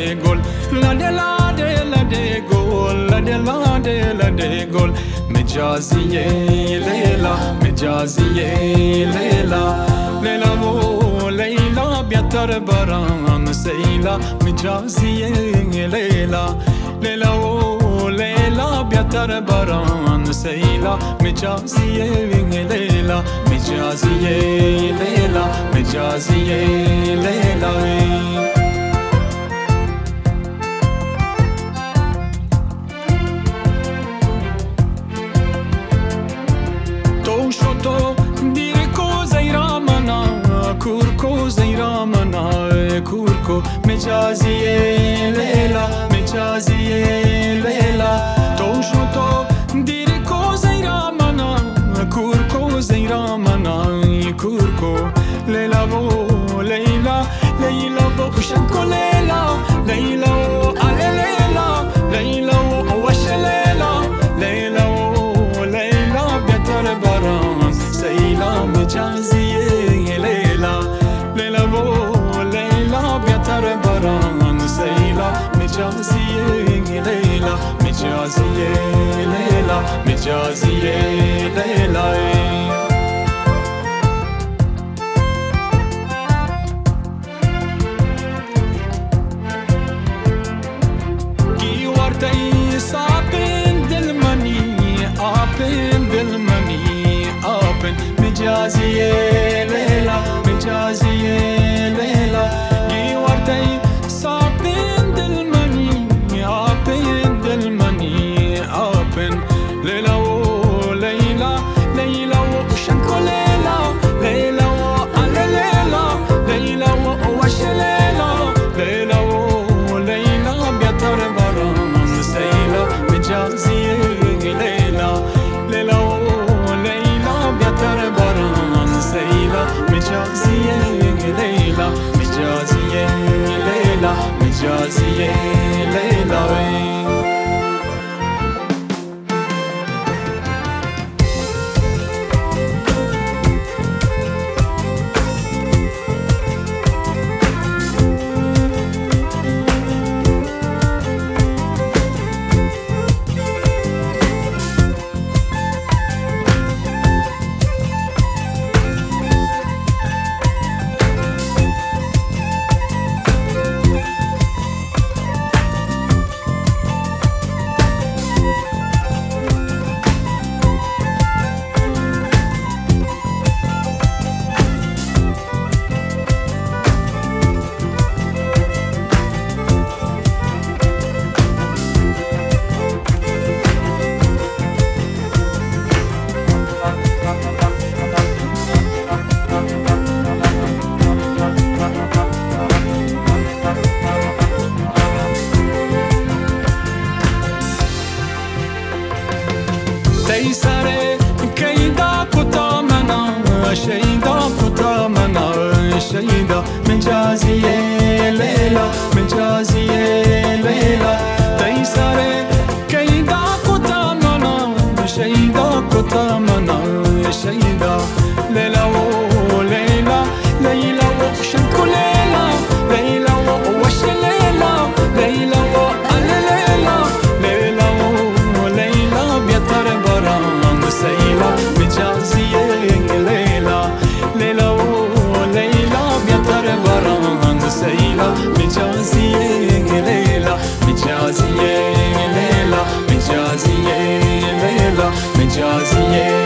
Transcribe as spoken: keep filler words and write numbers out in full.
gol la de la de la de gol la de la de la de gol مجازیه لیلا مجازیه لیلا لیلا و لیلا بیاتر بران سیلا مجازیه لیلا لیلا و لیلا بیاتر بران سیلا مجازیه لیلا مجازیه لیلا مجازیه لیلا كوركو زيرامنا كوركو مجازية ليلى مجازية ليلى توشو تو ديركو زيرامنا كوركو زيرامنا كوركو ليلى بو ليلى ليلى بو شنكو ليلى ليلى على ليلى ليلى وش ليلى ليلى ليلى بيتر بران سيلا مجازية مجازية ليلى مجازية ليلى مجازية ليلى كي ورتي صابن دلمني أبن دلمني أبن مجازية ليلى مجازية ليلى كي ورتي مجازية ليلى تيسري كيدا كتا منا شيدا كتا منا شيدا مجازية ليلى مجازية ليلى تيسري كيدا كتا منا شيدا كتا منا شيدا ليلى وليلى ليلى وشنكو ليلى ليلى وش ليلى ليلى وعلى ليلى ليلى وليلى بيتر سيلا مجازية ليلى ليلى وليلى بيتر بران سيلا مجازية ليلى مجازية ليلى مجازية ليلى مجازية